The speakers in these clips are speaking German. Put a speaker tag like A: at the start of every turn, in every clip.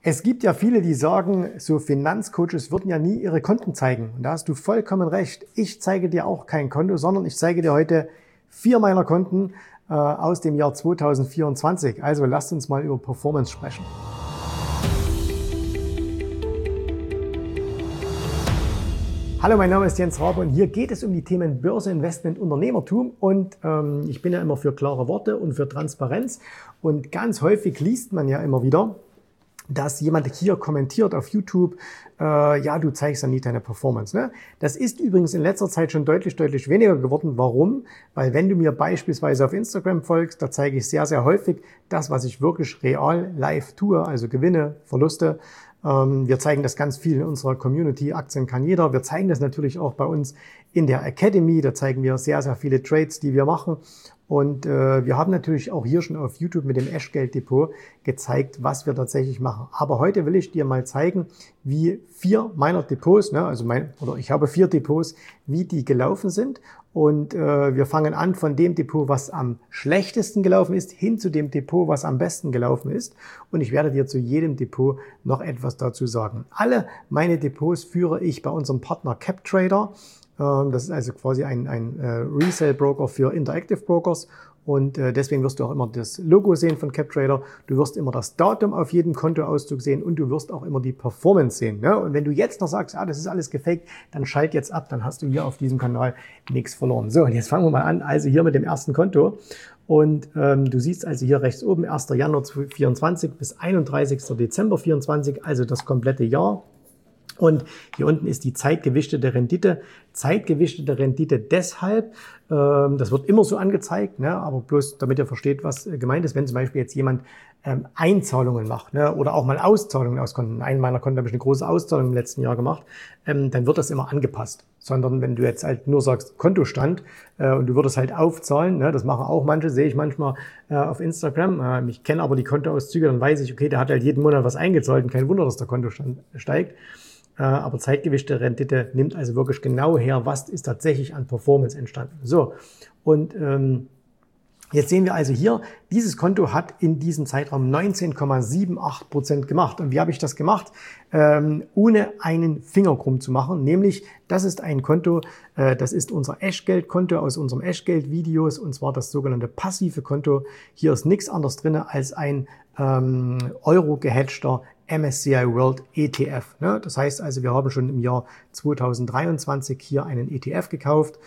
A: Es gibt ja viele, die sagen, so Finanzcoaches würden ja nie ihre Konten zeigen. Und da hast du vollkommen recht. Ich zeige dir auch kein Konto, sondern ich zeige dir heute 4 meiner Konten aus dem Jahr 2024. Also lasst uns mal über Performance sprechen. Hallo, mein Name ist Jens Rabe und hier geht es um die Themen Börse, Investment, Unternehmertum und ich bin ja immer für klare Worte und für Transparenz und ganz häufig liest man ja immer wieder, dass jemand hier kommentiert auf YouTube, ja, du zeigst ja nie deine Performance. Ne? Das ist übrigens in letzter Zeit schon deutlich weniger geworden. Warum? Weil wenn du mir beispielsweise auf Instagram folgst, da zeige ich sehr häufig das, was ich wirklich real live tue, also Gewinne, Verluste. Wir zeigen das ganz viel in unserer Community, Aktien kann jeder. Wir zeigen das natürlich auch bei uns in der Academy, da zeigen wir sehr viele Trades, die wir machen. Und wir haben natürlich auch hier schon auf YouTube mit dem Eschgeld-Depot gezeigt, was wir tatsächlich machen. Aber heute will ich dir mal zeigen, wie 4 meiner Depots, ne, ich habe 4 Depots, wie die gelaufen sind. Und wir fangen an von dem Depot, was am schlechtesten gelaufen ist, hin zu dem Depot, was am besten gelaufen ist. Und ich werde dir zu jedem Depot noch etwas dazu sagen. Alle meine Depots führe ich bei unserem Partner CapTrader. Das ist also quasi ein Resale-Broker für Interactive Brokers und deswegen wirst du auch immer das Logo sehen von CapTrader. Du wirst immer das Datum auf jedem Kontoauszug sehen und du wirst auch immer die Performance sehen. Ne? Und wenn du jetzt noch sagst, das ist alles gefaked, dann schalt jetzt ab, dann hast du hier auf diesem Kanal nichts verloren. So, und jetzt fangen wir mal an, also hier mit dem ersten Konto. Und du siehst also hier rechts oben 1. Januar 2024 bis 31. Dezember 2024, also das komplette Jahr. Und hier unten ist die zeitgewichtete Rendite. Zeitgewichtete Rendite deshalb, das wird immer so angezeigt, ne, aber bloß damit ihr versteht, was gemeint ist, wenn zum Beispiel jetzt jemand Einzahlungen macht, ne, oder auch mal Auszahlungen aus Konten. In einem meiner Konten habe ich eine große Auszahlung im letzten Jahr gemacht, dann wird das immer angepasst. Sondern wenn du jetzt halt nur sagst Kontostand und du würdest halt aufzahlen, ne, das machen auch manche, sehe ich manchmal auf Instagram. Ich kenne aber die Kontoauszüge, dann weiß ich, okay, der hat halt jeden Monat was eingezahlt und kein Wunder, dass der Kontostand steigt. Aber zeitgewichtete Rendite nimmt also wirklich genau her, was ist tatsächlich an Performance entstanden. So, und jetzt sehen wir also hier, dieses Konto hat in diesem Zeitraum 19,78% gemacht. Und wie habe ich das gemacht? Ohne einen Finger krumm zu machen. Nämlich, das ist ein Konto, das ist unser Eschgeld-Konto aus unserem Eschgeld-Videos, und zwar das sogenannte passive Konto. Hier ist nichts anderes drin als ein Euro-gehatchter MSCI World ETF. Ne? Das heißt also, wir haben schon im Jahr 2023 hier einen ETF gekauft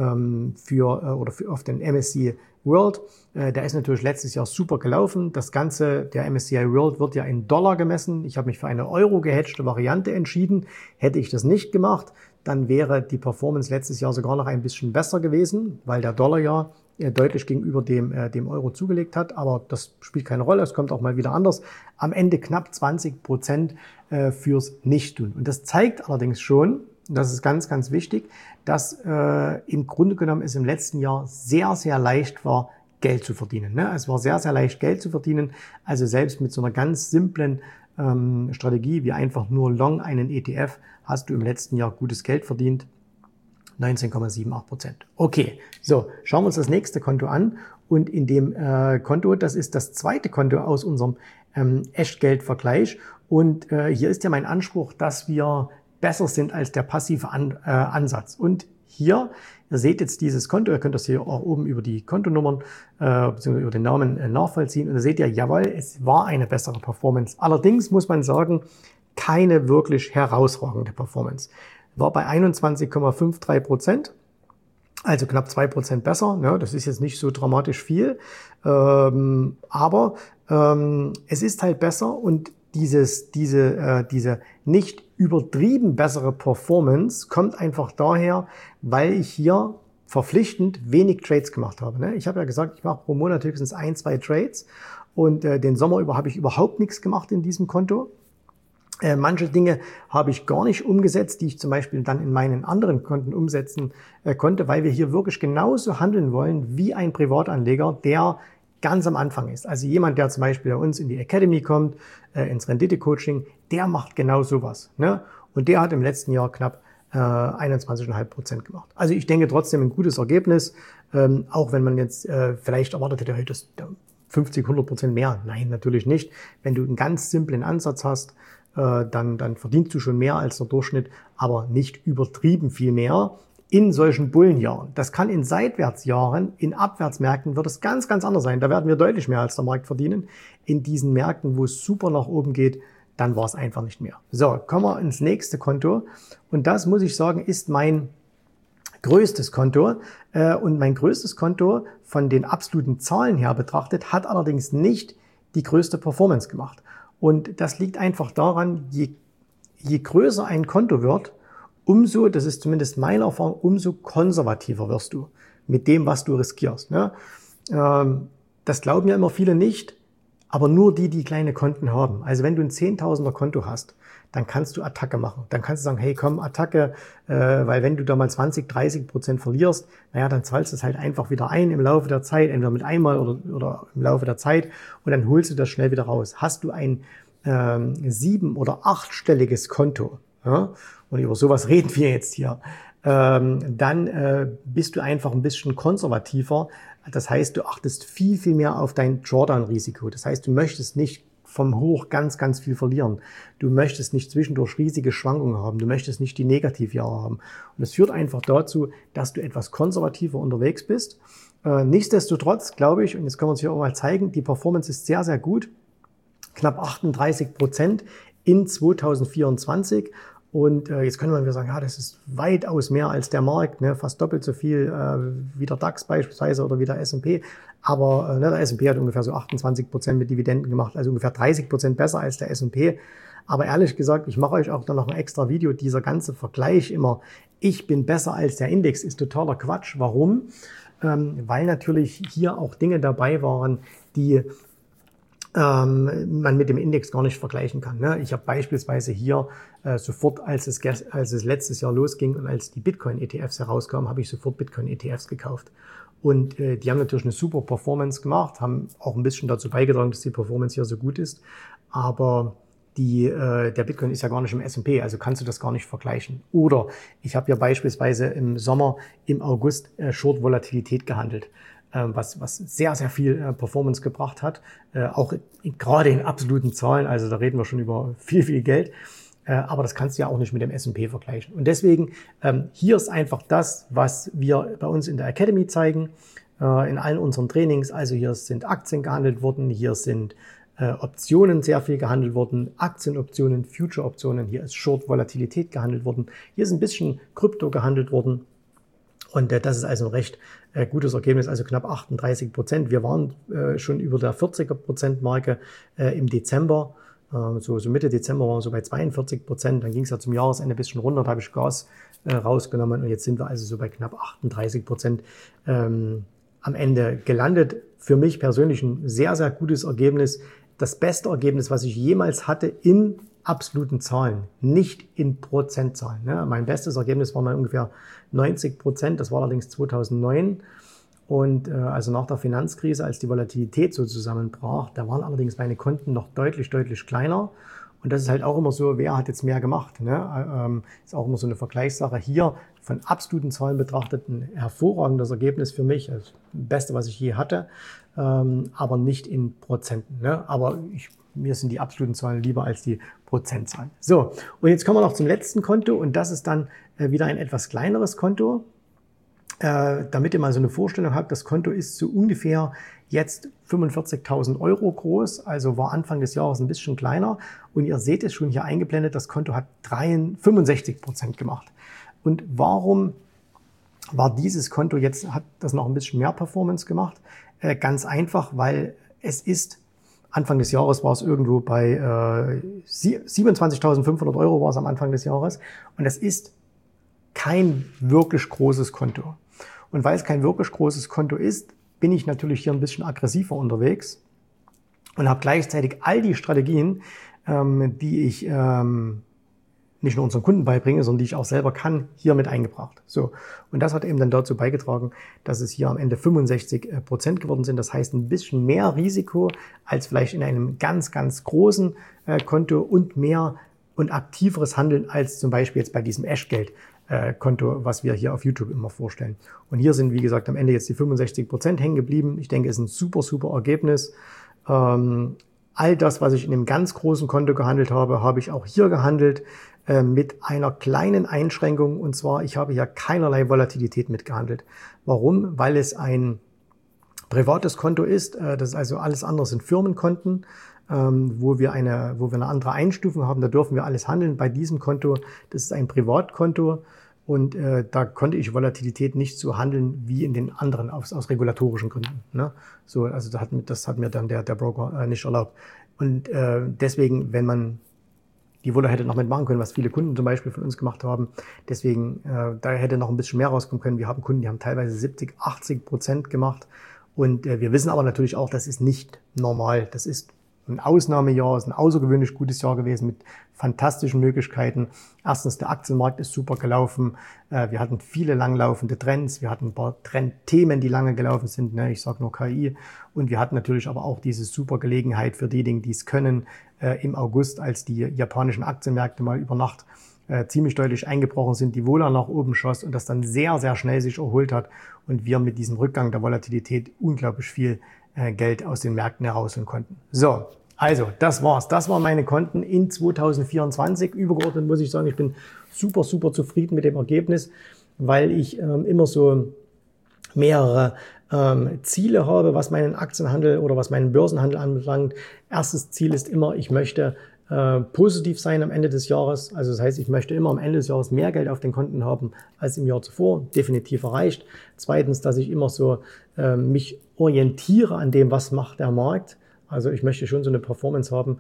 A: auf den MSCI World. Der ist natürlich letztes Jahr super gelaufen. Das Ganze, der MSCI World wird ja in Dollar gemessen. Ich habe mich für eine Euro gehatchte Variante entschieden. Hätte ich das nicht gemacht, dann wäre die Performance letztes Jahr sogar noch ein bisschen besser gewesen, weil der Dollar ja deutlich gegenüber dem Euro zugelegt hat. Aber das spielt keine Rolle. Es kommt auch mal wieder anders. Am Ende knapp 20% fürs Nichttun. Und das zeigt allerdings schon, das ist ganz wichtig, dass im Grunde genommen es im letzten Jahr sehr leicht war, Geld zu verdienen. Ne? Es war sehr leicht, Geld zu verdienen. Also selbst mit so einer ganz simplen Strategie wie einfach nur long einen ETF hast du im letzten Jahr gutes Geld verdient. 19,78%. Okay, so, schauen wir uns das nächste Konto an. Und in dem Konto, das ist das zweite Konto aus unserem Echtgeld-Vergleich. Und hier ist ja mein Anspruch, dass wir besser sind als der passive Ansatz. Und hier, ihr seht jetzt dieses Konto, ihr könnt das hier auch oben über die Kontonummern bzw. über den Namen nachvollziehen. Und da seht ihr, jawohl, es war eine bessere Performance. Allerdings muss man sagen, keine wirklich herausragende Performance. War bei 21,53%, also knapp 2% besser. Ne? Das ist jetzt nicht so dramatisch viel, aber es ist halt besser und diese nicht übertrieben bessere Performance kommt einfach daher, weil ich hier verpflichtend wenig Trades gemacht habe. Ne? Ich habe ja gesagt, ich mache pro Monat höchstens 1-2 Trades und den Sommer über habe ich überhaupt nichts gemacht in diesem Konto. Manche Dinge habe ich gar nicht umgesetzt, die ich zum Beispiel dann in meinen anderen Konten umsetzen konnte, weil wir hier wirklich genauso handeln wollen wie ein Privatanleger, der ganz am Anfang ist. Also jemand, der zum Beispiel bei uns in die Academy kommt, ins Rendite-Coaching, der macht genau sowas. Ne? Und der hat im letzten Jahr knapp 21,5% gemacht. Also ich denke trotzdem ein gutes Ergebnis, auch wenn man jetzt vielleicht erwartet hätte, 50, 100% mehr. Nein, natürlich nicht. Wenn du einen ganz simplen Ansatz hast, dann verdienst du schon mehr als der Durchschnitt, aber nicht übertrieben viel mehr in solchen Bullenjahren. Das kann in Seitwärtsjahren, in Abwärtsmärkten wird es ganz, ganz anders sein. Da werden wir deutlich mehr als der Markt verdienen. In diesen Märkten, wo es super nach oben geht, dann war es einfach nicht mehr. So, kommen wir ins nächste Konto. Und das, muss ich sagen, ist mein größtes Konto. Und mein größtes Konto von den absoluten Zahlen her betrachtet, hat allerdings nicht die größte Performance gemacht. Und das liegt einfach daran, je größer ein Konto wird, umso, das ist zumindest meine Erfahrung, umso konservativer wirst du mit dem, was du riskierst. Ne? Das glauben ja immer viele nicht, aber nur die kleine Konten haben. Also wenn du ein 10.000er Konto hast, dann kannst du Attacke machen. Dann kannst du sagen, hey komm, Attacke, weil wenn du da mal 20-30% verlierst, naja, dann zahlst du es halt einfach wieder ein im Laufe der Zeit, entweder mit einmal oder im Laufe der Zeit und dann holst du das schnell wieder raus. Hast du ein 7- oder 8-stelliges Konto, ja, und über sowas reden wir jetzt hier, dann bist du einfach ein bisschen konservativer. Das heißt, du achtest viel, viel mehr auf dein Drawdown-Risiko. Das heißt, du möchtest nicht vom Hoch ganz, ganz viel verlieren. Du möchtest nicht zwischendurch riesige Schwankungen haben. Du möchtest nicht die Negativjahre haben. Und das führt einfach dazu, dass du etwas konservativer unterwegs bist. Nichtsdestotrotz glaube ich, und jetzt können wir uns hier auch mal zeigen, die Performance ist sehr, sehr gut. Knapp 38% in 2024. Und jetzt können wir sagen, ja, das ist weitaus mehr als der Markt, ne? Fast doppelt so viel wie der DAX beispielsweise oder wie der S&P. Aber der S&P hat ungefähr so 28% mit Dividenden gemacht, also ungefähr 30% besser als der S&P. Aber ehrlich gesagt, ich mache euch auch dann noch ein extra Video. Dieser ganze Vergleich immer, ich bin besser als der Index, ist totaler Quatsch. Warum? Weil natürlich hier auch Dinge dabei waren, die man mit dem Index gar nicht vergleichen kann. Ne? Ich habe beispielsweise hier sofort, als es letztes Jahr losging und als die Bitcoin-ETFs herauskamen, habe ich sofort Bitcoin-ETFs gekauft. Und die haben natürlich eine super Performance gemacht, haben auch ein bisschen dazu beigetragen, dass die Performance hier so gut ist. Aber der Bitcoin ist ja gar nicht im S&P, also kannst du das gar nicht vergleichen. Oder ich habe ja beispielsweise im August Short-Volatilität gehandelt, was sehr, sehr viel Performance gebracht hat, auch gerade in absoluten Zahlen, also da reden wir schon über viel, viel Geld, aber das kannst du ja auch nicht mit dem S&P vergleichen. Und deswegen, hier ist einfach das, was wir bei uns in der Academy zeigen, in allen unseren Trainings, also hier sind Aktien gehandelt worden, hier sind Optionen sehr viel gehandelt worden, Aktienoptionen, Future-Optionen, hier ist Short-Volatilität gehandelt worden, hier ist ein bisschen Krypto gehandelt worden. Und das ist also ein recht gutes Ergebnis, also knapp 38%. Wir waren schon über der 40er%-Marke im Dezember. So Mitte Dezember waren wir so bei 42%. Dann ging es ja zum Jahresende ein bisschen runter, da habe ich Gas rausgenommen. Und jetzt sind wir also so bei knapp 38% am Ende gelandet. Für mich persönlich ein sehr, sehr gutes Ergebnis. Das beste Ergebnis, was ich jemals hatte in absoluten Zahlen, nicht in Prozentzahlen. Ne? Mein bestes Ergebnis war mal ungefähr 90%, das war allerdings 2009 und also nach der Finanzkrise, als die Volatilität so zusammenbrach, da waren allerdings meine Konten noch deutlich, deutlich kleiner und das ist halt auch immer so, wer hat jetzt mehr gemacht, ne? Ist auch immer so eine Vergleichssache. Hier von absoluten Zahlen betrachtet ein hervorragendes Ergebnis für mich, das Beste, was ich je hatte, aber nicht in Prozenten, ne? Aber mir sind die absoluten Zahlen lieber als die Prozentzahlen. So, und jetzt kommen wir noch zum letzten Konto und das ist dann wieder ein etwas kleineres Konto. Damit ihr mal so eine Vorstellung habt, das Konto ist so ungefähr jetzt 45.000 Euro groß, also war Anfang des Jahres ein bisschen kleiner und ihr seht es schon hier eingeblendet, das Konto hat 65% gemacht. Und warum war dieses Konto jetzt, hat das noch ein bisschen mehr Performance gemacht? Ganz einfach, weil es ist Anfang des Jahres war es irgendwo bei 27.500 Euro war es am Anfang des Jahres und das ist kein wirklich großes Konto. Und weil es kein wirklich großes Konto ist, bin ich natürlich hier ein bisschen aggressiver unterwegs und habe gleichzeitig all die Strategien, die ich nicht nur unseren Kunden beibringe, sondern die ich auch selber kann, hier mit eingebracht. So. Und das hat eben dann dazu beigetragen, dass es hier am Ende 65% geworden sind. Das heißt, ein bisschen mehr Risiko als vielleicht in einem ganz, ganz großen Konto und mehr und aktiveres Handeln als zum Beispiel jetzt bei diesem Eschgeld Konto, was wir hier auf YouTube immer vorstellen. Und hier sind, wie gesagt, am Ende jetzt die 65% hängen geblieben. Ich denke, es ist ein super, super Ergebnis. All das, was ich in einem ganz großen Konto gehandelt habe, habe ich auch hier gehandelt mit einer kleinen Einschränkung. Und zwar, ich habe hier keinerlei Volatilität mitgehandelt. Warum? Weil es ein privates Konto ist. Das ist also alles andere sind Firmenkonten, wo wir eine andere Einstufung haben. Da dürfen wir alles handeln. Bei diesem Konto, das ist ein Privatkonto. Und da konnte ich Volatilität nicht so handeln wie in den anderen aus regulatorischen Gründen. Ne? So, also das hat mir dann der Broker nicht erlaubt. Und deswegen, wenn man die Vola hätte noch mitmachen können, was viele Kunden zum Beispiel von uns gemacht haben. Deswegen, da hätte noch ein bisschen mehr rauskommen können. Wir haben Kunden, die haben teilweise 70-80% gemacht. Und wir wissen aber natürlich auch, das ist nicht normal. Das ist ein Ausnahmejahr, ist ein außergewöhnlich gutes Jahr gewesen mit fantastischen Möglichkeiten. Erstens, der Aktienmarkt ist super gelaufen. Wir hatten viele langlaufende Trends. Wir hatten ein paar Trendthemen, die lange gelaufen sind. Ne? Ich sage nur KI. Und wir hatten natürlich aber auch diese super Gelegenheit für diejenigen, die es können, im August, als die japanischen Aktienmärkte mal über Nacht ziemlich deutlich eingebrochen sind, die Vola nach oben schoss und das dann sehr, sehr schnell sich erholt hat und wir mit diesem Rückgang der Volatilität unglaublich viel Geld aus den Märkten herausholen konnten. So, also das war's. Das waren meine Konten in 2024. Übergeordnet muss ich sagen, ich bin super, super zufrieden mit dem Ergebnis, weil ich immer so mehrere Ziele habe, was meinen Aktienhandel oder was meinen Börsenhandel anbelangt. Erstes Ziel ist immer, ich möchte positiv sein am Ende des Jahres. Also das heißt, ich möchte immer am Ende des Jahres mehr Geld auf den Konten haben als im Jahr zuvor. Definitiv erreicht. Zweitens, dass ich immer so mich orientiere an dem, was macht der Markt. Also ich möchte schon so eine Performance haben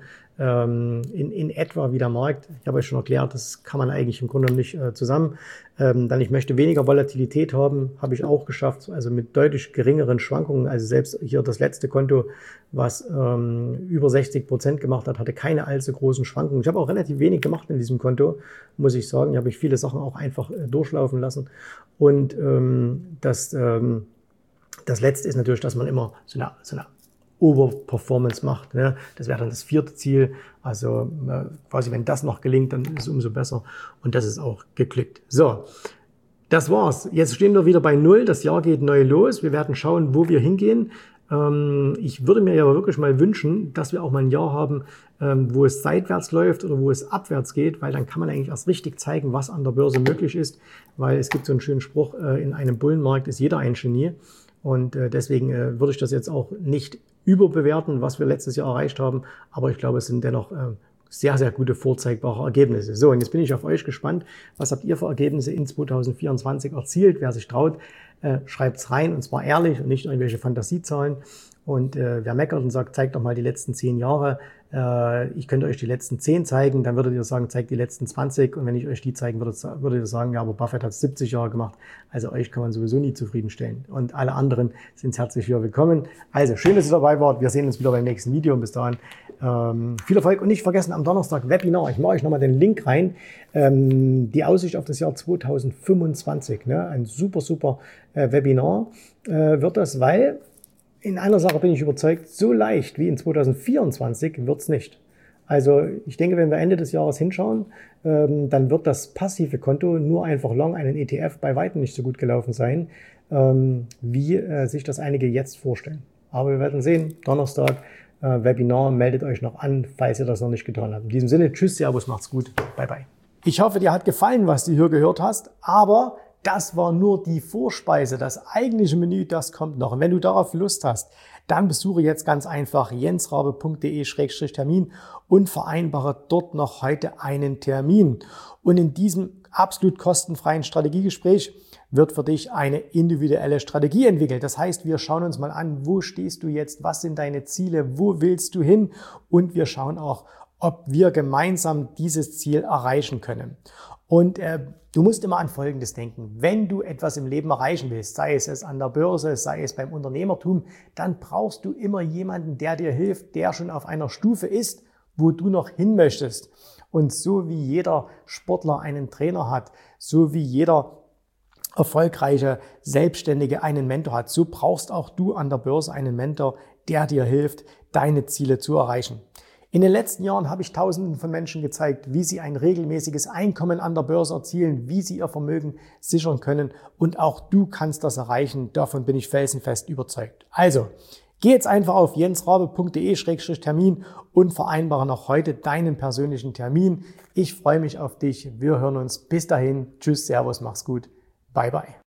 A: in etwa wie der Markt. Ich habe euch schon erklärt, das kann man eigentlich im Grunde nicht zusammen. Dann ich möchte weniger Volatilität haben, habe ich auch geschafft, also mit deutlich geringeren Schwankungen. Also selbst hier das letzte Konto, was über 60% gemacht hat, hatte keine allzu großen Schwankungen. Ich habe auch relativ wenig gemacht in diesem Konto, muss ich sagen. Hier habe ich viele Sachen auch einfach durchlaufen lassen. Und das letzte ist natürlich, dass man immer so eine Overperformance macht. Ne? Das wäre dann das vierte Ziel. Also quasi, wenn das noch gelingt, dann ist es umso besser. Und das ist auch geglückt. So, das war's. Jetzt stehen wir wieder bei Null. Das Jahr geht neu los. Wir werden schauen, wo wir hingehen. Ich würde mir ja wirklich mal wünschen, dass wir auch mal ein Jahr haben, wo es seitwärts läuft oder wo es abwärts geht, weil dann kann man eigentlich erst richtig zeigen, was an der Börse möglich ist. Weil es gibt so einen schönen Spruch, in einem Bullenmarkt ist jeder ein Genie. Und deswegen würde ich das jetzt auch nicht überbewerten, was wir letztes Jahr erreicht haben. Aber ich glaube, es sind dennoch sehr, sehr gute vorzeigbare Ergebnisse. So, und jetzt bin ich auf euch gespannt. Was habt ihr für Ergebnisse in 2024 erzielt? Wer sich traut, schreibt's rein und zwar ehrlich und nicht irgendwelche Fantasiezahlen. Und wer meckert und sagt, zeigt doch mal die letzten 10 Jahre. Ich könnte euch die letzten 10 zeigen, dann würdet ihr sagen, zeigt die letzten 20. Und wenn ich euch die zeigen würde, würdet ihr sagen, ja, aber Buffett hat 70 Jahre gemacht. Also euch kann man sowieso nie zufriedenstellen. Und alle anderen sind herzlich wieder willkommen. Also schön, dass ihr dabei wart. Wir sehen uns wieder beim nächsten Video. Und bis dahin viel Erfolg. Und nicht vergessen, am Donnerstag Webinar. Ich mache euch nochmal den Link rein. Die Aussicht auf das Jahr 2025. Ne? Ein super, super Webinar wird das, weil in einer Sache bin ich überzeugt, so leicht wie in 2024 wird's nicht. Also ich denke, wenn wir Ende des Jahres hinschauen, dann wird das passive Konto nur einfach long einen ETF bei weitem nicht so gut gelaufen sein, wie sich das einige jetzt vorstellen. Aber wir werden sehen, Donnerstag Webinar, meldet euch noch an, falls ihr das noch nicht getan habt. In diesem Sinne, tschüss, servus, macht's gut, bye bye. Ich hoffe, dir hat gefallen, was du hier gehört hast, aber das war nur die Vorspeise. Das eigentliche Menü, das kommt noch. Und wenn du darauf Lust hast, dann besuche jetzt ganz einfach jensrabe.de/Termin und vereinbare dort noch heute einen Termin. Und in diesem absolut kostenfreien Strategiegespräch wird für dich eine individuelle Strategie entwickelt. Das heißt, wir schauen uns mal an, wo stehst du jetzt, was sind deine Ziele, wo willst du hin? Und wir schauen auch, ob wir gemeinsam dieses Ziel erreichen können. Und du musst immer an Folgendes denken. Wenn du etwas im Leben erreichen willst, sei es an der Börse, sei es beim Unternehmertum, dann brauchst du immer jemanden, der dir hilft, der schon auf einer Stufe ist, wo du noch hin möchtest. Und so wie jeder Sportler einen Trainer hat, so wie jeder erfolgreiche Selbstständige einen Mentor hat, so brauchst auch du an der Börse einen Mentor, der dir hilft, deine Ziele zu erreichen. In den letzten Jahren habe ich Tausenden von Menschen gezeigt, wie sie ein regelmäßiges Einkommen an der Börse erzielen, wie sie ihr Vermögen sichern können und auch du kannst das erreichen. Davon bin ich felsenfest überzeugt. Also, geh jetzt einfach auf jensrabe.de/Termin und vereinbare noch heute deinen persönlichen Termin. Ich freue mich auf dich. Wir hören uns. Bis dahin. Tschüss, Servus, mach's gut. Bye, bye.